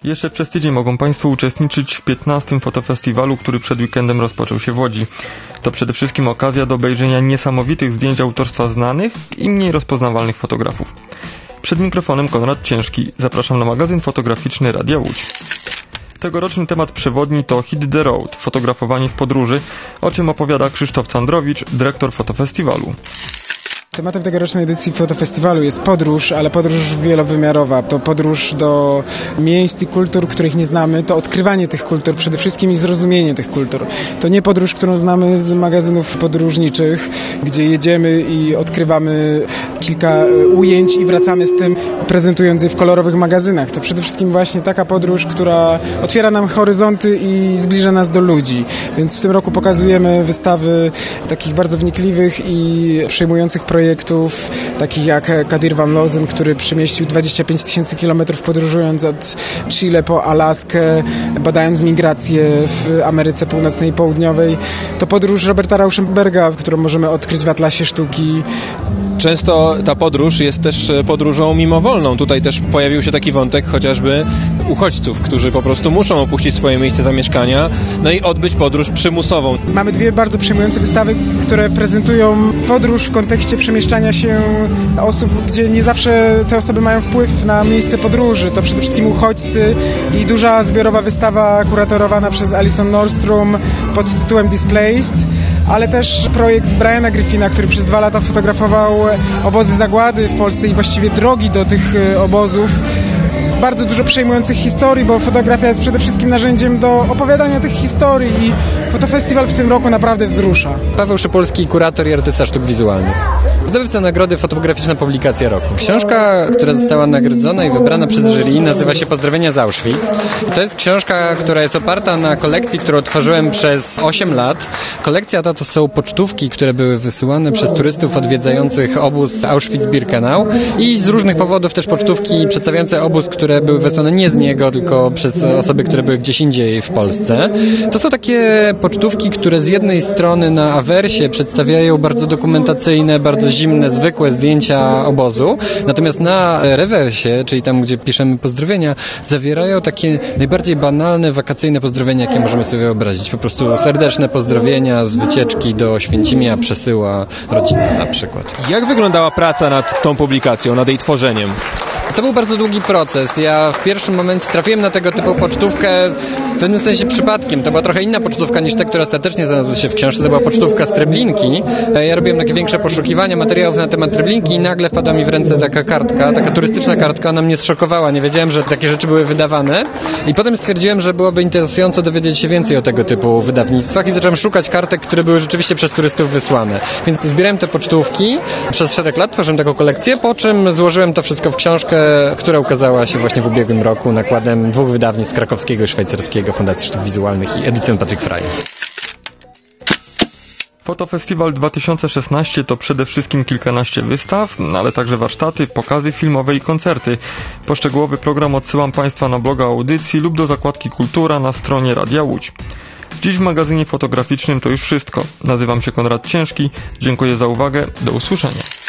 Jeszcze przez tydzień mogą Państwo uczestniczyć w 15. fotofestiwalu, który przed weekendem rozpoczął się w Łodzi. To przede wszystkim okazja do obejrzenia niesamowitych zdjęć autorstwa znanych i mniej rozpoznawalnych fotografów. Przed mikrofonem Konrad Ciężki. Zapraszam na magazyn fotograficzny Radia Łódź. Tegoroczny temat przewodni to Hit the Road, fotografowanie w podróży, o czym opowiada Krzysztof Candrowicz, dyrektor fotofestiwalu. Tematem tegorocznej edycji fotofestiwalu jest podróż, ale podróż wielowymiarowa. To podróż do miejsc i kultur, których nie znamy, to odkrywanie tych kultur przede wszystkim i zrozumienie tych kultur. To nie podróż, którą znamy z magazynów podróżniczych, gdzie jedziemy i odkrywamy kilka ujęć i wracamy z tym, prezentując je w kolorowych magazynach. To przede wszystkim właśnie taka podróż, która otwiera nam horyzonty i zbliża nas do ludzi. Więc w tym roku pokazujemy wystawy takich bardzo wnikliwych i przejmujących projektów, takich jak Kadir Van Lozen, który przemieścił 25 000 kilometrów podróżując od Chile po Alaskę, badając migrację w Ameryce Północnej i Południowej. To podróż Roberta Rauschenberga, którą możemy odkryć w Atlasie Sztuki. Często ta podróż jest też podróżą mimowolną. Tutaj też pojawił się taki wątek chociażby uchodźców, którzy po prostu muszą opuścić swoje miejsce zamieszkania, no i odbyć podróż przymusową. Mamy dwie bardzo przejmujące wystawy, które prezentują podróż w kontekście przemieszczania się osób, gdzie nie zawsze te osoby mają wpływ na miejsce podróży. To przede wszystkim uchodźcy i duża zbiorowa wystawa kuratorowana przez Alison Nordstrom pod tytułem Displaced, ale też projekt Briana Griffina, który przez 2 lata fotografował obozy zagłady w Polsce i właściwie drogi do tych obozów. Bardzo dużo przejmujących historii, bo fotografia jest przede wszystkim narzędziem do opowiadania tych historii i fotofestiwal w tym roku naprawdę wzrusza. Paweł Szypulski, kurator i artysta sztuk wizualnych. Zdobywca nagrody Fotograficzna Publikacja Roku. Książka, która została nagrodzona i wybrana przez jury, nazywa się Pozdrowienia z Auschwitz. To jest książka, która jest oparta na kolekcji, którą tworzyłem przez 8 lat. Kolekcja to są pocztówki, które były wysyłane przez turystów odwiedzających obóz Auschwitz-Birkenau i z różnych powodów też pocztówki przedstawiające obóz, które były wysłane nie z niego, tylko przez osoby, które były gdzieś indziej w Polsce. To są takie pocztówki, które z jednej strony na awersie przedstawiają bardzo dokumentacyjne, bardzo zimne, zwykłe zdjęcia obozu, natomiast na rewersie, czyli tam, gdzie piszemy pozdrowienia, zawierają takie najbardziej banalne, wakacyjne pozdrowienia, jakie możemy sobie wyobrazić. Po prostu serdeczne pozdrowienia z wycieczki do Oświęcimia przesyła rodzina na przykład. Jak wyglądała praca nad tą publikacją, nad jej tworzeniem? To był bardzo długi proces. Ja w pierwszym momencie trafiłem na tego typu pocztówkę w pewnym sensie przypadkiem. To była trochę inna pocztówka niż te, które ostatecznie znalazły się w książce. To była pocztówka z Treblinki. Ja robiłem takie większe poszukiwania materiałów na temat Treblinki i nagle wpadła mi w ręce taka kartka, taka turystyczna kartka. Ona mnie zszokowała. Nie wiedziałem, że takie rzeczy były wydawane. I potem stwierdziłem, że byłoby interesująco dowiedzieć się więcej o tego typu wydawnictwach i zacząłem szukać kartek, które były rzeczywiście przez turystów wysłane. Więc zbierałem te pocztówki. Przez szereg lat tworzyłem taką kolekcję, po czym złożyłem to wszystko w książkę, która ukazała się właśnie w ubiegłym roku nakładem 2 wydawnictw krakowskiego i szwajcarskiego, Fundacji Sztuk Wizualnych i edycją Patrick Frey. Fotofestiwal 2016 to przede wszystkim kilkanaście wystaw, ale także warsztaty, pokazy filmowe i koncerty. Poszczegółowy program odsyłam Państwa na bloga audycji lub do zakładki Kultura na stronie Radia Łódź. Dziś w magazynie fotograficznym to już wszystko. Nazywam się Konrad Ciężki. Dziękuję za uwagę. Do usłyszenia.